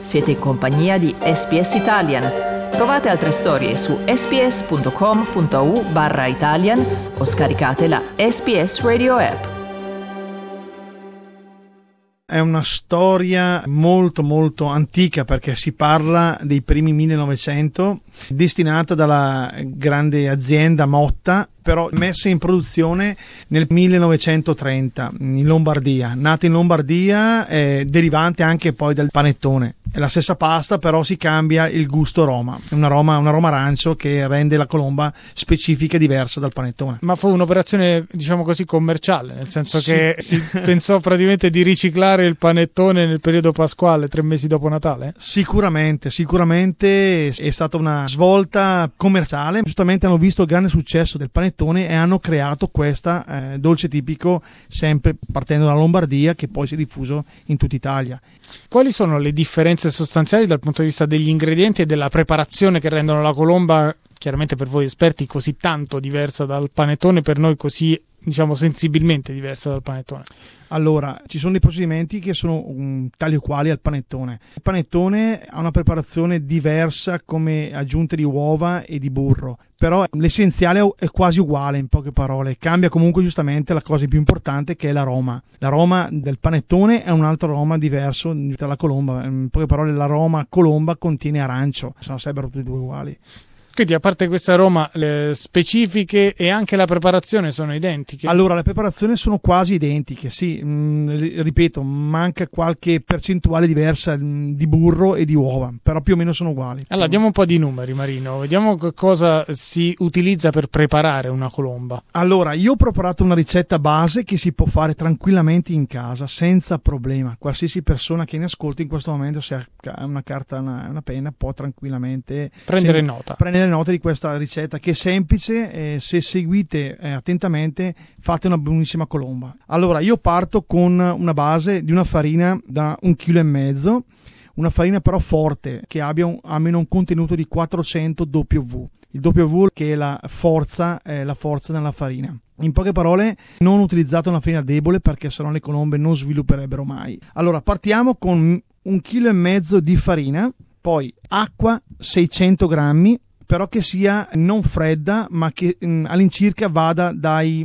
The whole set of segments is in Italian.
Siete in compagnia di SBS Italian. Trovate altre storie su sbs.com.au/Italian o scaricate la SBS Radio app. È una storia molto molto antica, perché si parla dei primi 1900, destinata dalla grande azienda Motta, però messa in produzione nel 1930 in Lombardia. Nata in Lombardia, derivante anche poi dal panettone. È la stessa pasta, però si cambia il gusto Roma. È una Roma arancio che rende la colomba specifica e diversa dal panettone. Ma fu un'operazione, diciamo così, commerciale, nel senso Sì. che si pensò praticamente di riciclare il panettone nel periodo pasquale, 3 mesi dopo Natale? Sicuramente è stata una svolta commerciale. Giustamente hanno visto il grande successo del panettone e hanno creato questa dolce tipico, sempre partendo dalla Lombardia, che poi si è diffuso in tutta Italia. Quali sono le differenze sostanziali dal punto di vista degli ingredienti e della preparazione che rendono la colomba, chiaramente per voi esperti, così tanto diversa dal panettone, per noi così, diciamo, sensibilmente diversa dal panettone? Allora, ci sono dei procedimenti che sono tali o quali al panettone. Il panettone ha una preparazione diversa, come aggiunte di uova e di burro, però l'essenziale è quasi uguale, in poche parole. Cambia comunque giustamente la cosa più importante, che è l'aroma. L'aroma del panettone è un altro aroma diverso dalla colomba. In poche parole, l'aroma colomba contiene arancio, se no sarebbero tutti e due uguali. Quindi, a parte questa aroma, le specifiche e anche la preparazione sono identiche? Allora, le preparazioni sono quasi identiche, sì, ripeto, manca qualche percentuale diversa di burro e di uova, però più o meno sono uguali. Allora, diamo un po' di numeri, Marino, vediamo cosa si utilizza per preparare una colomba. Allora, io ho preparato una ricetta base che si può fare tranquillamente in casa, senza problema. Qualsiasi persona che ne ascolti in questo momento, se ha una carta e una penna, può tranquillamente Prendere nota di questa ricetta, che è semplice. Se seguite attentamente, fate una buonissima colomba. Allora, io parto con una base di una farina da 1,5 kg, una farina però forte, che abbia almeno un contenuto di 400 W. Il W, che è la forza nella farina. In poche parole, non utilizzate una farina debole, perché sennò le colombe non svilupperebbero mai. Allora, partiamo con 1,5 kg di farina, poi acqua 600 grammi, però che sia non fredda, ma che all'incirca vada dai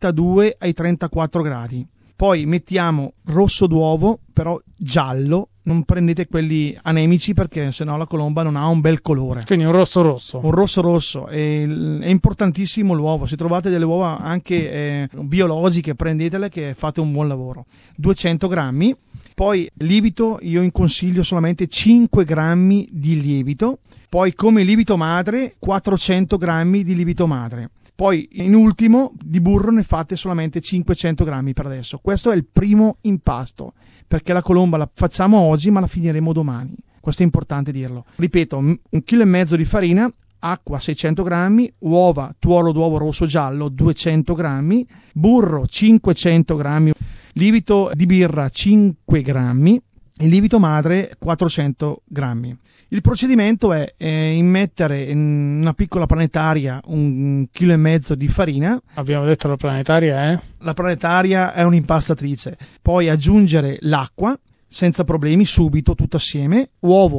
32 ai 34 gradi. Poi mettiamo rosso d'uovo, però giallo, non prendete quelli anemici, perché sennò la colomba non ha un bel colore. Quindi un rosso rosso. Un rosso rosso. È importantissimo l'uovo. Se trovate delle uova anche biologiche, prendetele, che fate un buon lavoro. 200 grammi. Poi lievito, io in consiglio solamente 5 grammi di lievito. Poi, come lievito madre, 400 grammi di lievito madre. Poi, in ultimo, di burro ne fate solamente 500 grammi per adesso. Questo è il primo impasto, perché la colomba la facciamo oggi, ma la finiremo domani. Questo è importante dirlo. Ripeto, 1,5 kg di farina, acqua 600 grammi, uova, tuorlo d'uovo rosso giallo 200 grammi, burro 500 grammi, lievito di birra 5 grammi e lievito madre 400 grammi. Il procedimento è immettere in una piccola planetaria 1,5 kg di farina. Abbiamo detto la planetaria è? La planetaria è un'impastatrice. Poi aggiungere l'acqua senza problemi, subito, tutto assieme.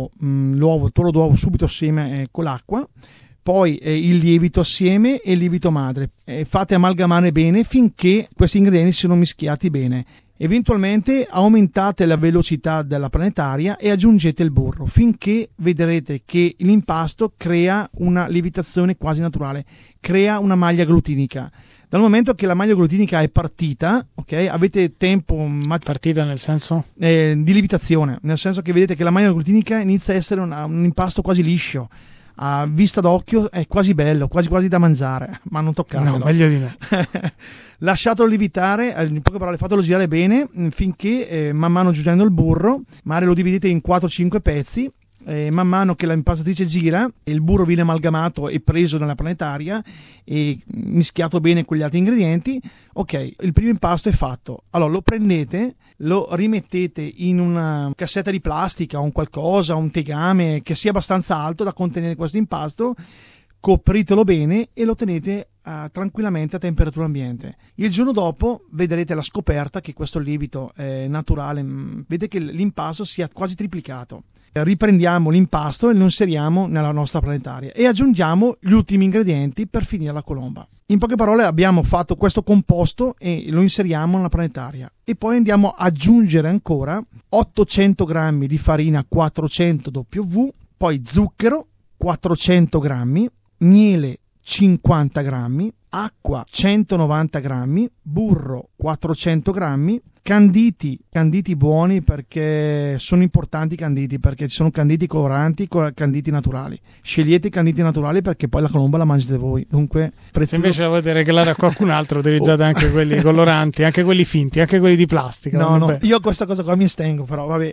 Il tuorlo d'uovo subito assieme con l'acqua. Poi il lievito assieme e il lievito madre. Fate amalgamare bene finché questi ingredienti siano mischiati bene. Eventualmente aumentate la velocità della planetaria e aggiungete il burro, finché vedrete che l'impasto crea una lievitazione quasi naturale, crea una maglia glutinica. Dal momento che la maglia glutinica è partita, ok, avete tempo... Partita nel senso? Di lievitazione, nel senso che vedete che la maglia glutinica inizia a essere un impasto quasi liscio. A vista d'occhio è quasi bello, quasi da mangiare, ma non toccatelo. No, meglio di no. Lasciatelo lievitare, in poche parole fatelo girare bene, finché man mano aggiungendo il burro, magari lo dividete in 4-5 pezzi, man mano che l'impastatrice gira, il burro viene amalgamato e preso nella planetaria e mischiato bene con gli altri ingredienti. Ok, il primo impasto è fatto. Allora lo prendete, lo rimettete in una cassetta di plastica o un qualcosa, un tegame che sia abbastanza alto da contenere questo impasto, copritelo bene e lo tenete tranquillamente a temperatura ambiente. Il giorno dopo vedrete la scoperta che questo lievito naturale, vedete che l'impasto sia quasi triplicato. riprendiamo l'impasto e lo inseriamo nella nostra planetaria e aggiungiamo gli ultimi ingredienti per finire la colomba. In poche parole abbiamo fatto questo composto e lo inseriamo nella planetaria e poi andiamo ad aggiungere ancora 800 grammi di farina 400 W, poi zucchero 400 grammi, miele 50 grammi, acqua 190 grammi, burro 400 grammi, canditi buoni, perché sono importanti i canditi, perché ci sono canditi coloranti, canditi naturali. Scegliete i canditi naturali perché poi la colomba la mangiate voi. Dunque, se invece la volete regalare a qualcun altro, utilizzate anche quelli coloranti, anche quelli finti, anche quelli di plastica. No, io questa cosa qua mi estengo, però vabbè.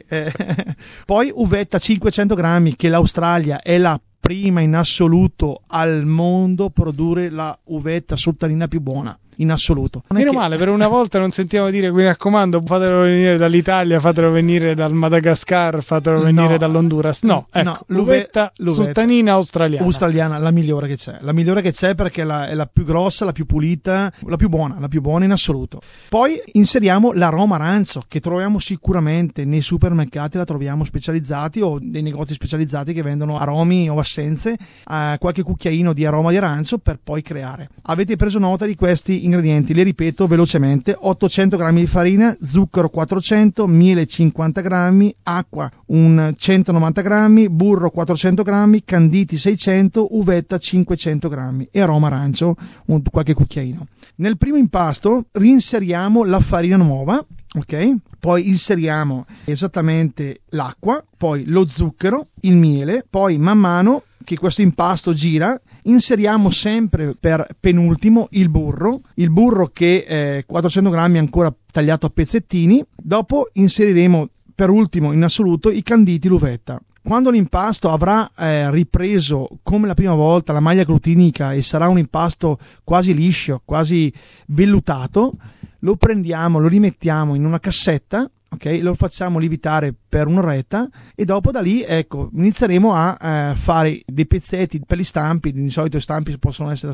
Poi uvetta 500 grammi, che l'Australia è la prima in assoluto al mondo a produrre la uvetta sultanina più buona in assoluto. Meno male, per una volta non sentiamo dire, mi raccomando, fatelo venire dall'Italia, fatelo venire dal Madagascar, fatelo venire dall'Honduras. No, ecco, l'uvetta sultanina australiana, la migliore che c'è perché è la più grossa, la più pulita, la più buona in assoluto. Poi inseriamo l'aroma arancio, che troviamo sicuramente nei supermercati, la troviamo specializzati o dei negozi specializzati che vendono aromi o essenze, qualche cucchiaino di aroma di arancio per poi creare. Avete preso nota di questi ingredienti, li ripeto velocemente: 800 grammi di farina, zucchero 400, miele 50 grammi, acqua 190 grammi, burro 400 grammi, canditi 600, uvetta 500 grammi e aroma arancio qualche cucchiaino. Nel primo impasto reinseriamo la farina nuova, ok? Poi inseriamo esattamente l'acqua, poi lo zucchero, il miele, poi man mano che questo impasto gira inseriamo sempre per penultimo il burro che è 400 grammi ancora tagliato a pezzettini. Dopo inseriremo per ultimo in assoluto i canditi, l'uvetta. Quando l'impasto avrà ripreso come la prima volta la maglia glutinica e sarà un impasto quasi liscio, quasi vellutato, lo prendiamo, lo rimettiamo in una cassetta, ok? Lo facciamo lievitare per un'oretta e dopo da lì inizieremo a fare dei pezzetti per gli stampi. Di solito i stampi possono essere da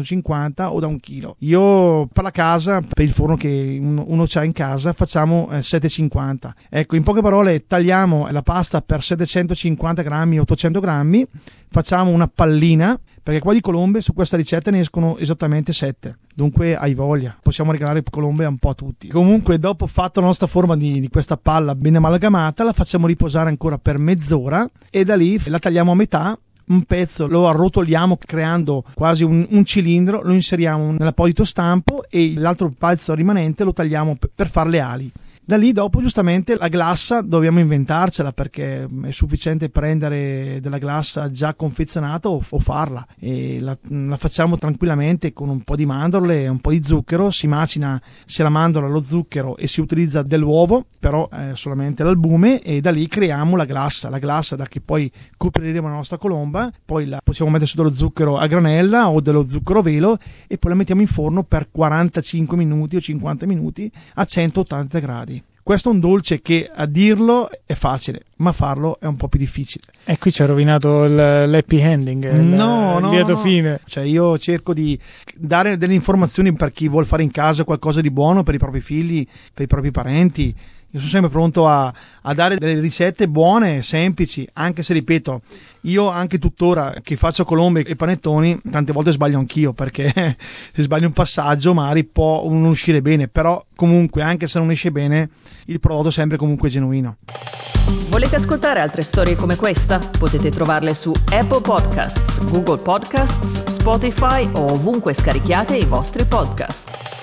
750 o da 1 chilo. Io per la casa, per il forno che uno c'ha in casa, facciamo 750. In poche parole tagliamo la pasta per 750 grammi, 800 grammi, facciamo una pallina, perché qua di colombe su questa ricetta ne escono esattamente 7, dunque hai voglia, possiamo regalare colombe un po' a tutti. Comunque, dopo fatta la nostra forma di questa palla ben amalgamata, la facciamo riposare ancora per mezz'ora e da lì la tagliamo a metà, un pezzo lo arrotoliamo creando quasi un cilindro, lo inseriamo nell'apposito stampo e l'altro pezzo rimanente lo tagliamo per fare le ali. Da lì dopo giustamente la glassa dobbiamo inventarcela, perché è sufficiente prendere della glassa già confezionata o farla, e la facciamo tranquillamente con un po' di mandorle e un po' di zucchero. Si macina sia la mandorla, lo zucchero, e si utilizza dell'uovo, però solamente l'albume, e da lì creiamo la glassa da che poi copriremo la nostra colomba. Poi la possiamo mettere su dello zucchero a granella o dello zucchero velo e poi la mettiamo in forno per 45 minuti o 50 minuti a 180 gradi. Questo è un dolce che a dirlo è facile, ma farlo è un po' più difficile. E qui ci ha rovinato l'happy ending, il lieto fine. Cioè, io cerco di dare delle informazioni per chi vuol fare in casa qualcosa di buono per i propri figli, per i propri parenti. Io sono sempre pronto a dare delle ricette buone, semplici, anche se, ripeto, io anche tuttora che faccio colombe e panettoni, tante volte sbaglio anch'io, perché se sbaglio un passaggio magari può non uscire bene, però comunque anche se non esce bene il prodotto è sempre comunque genuino. Volete ascoltare altre storie come questa? Potete trovarle su Apple Podcasts, Google Podcasts, Spotify o ovunque scarichiate i vostri podcast.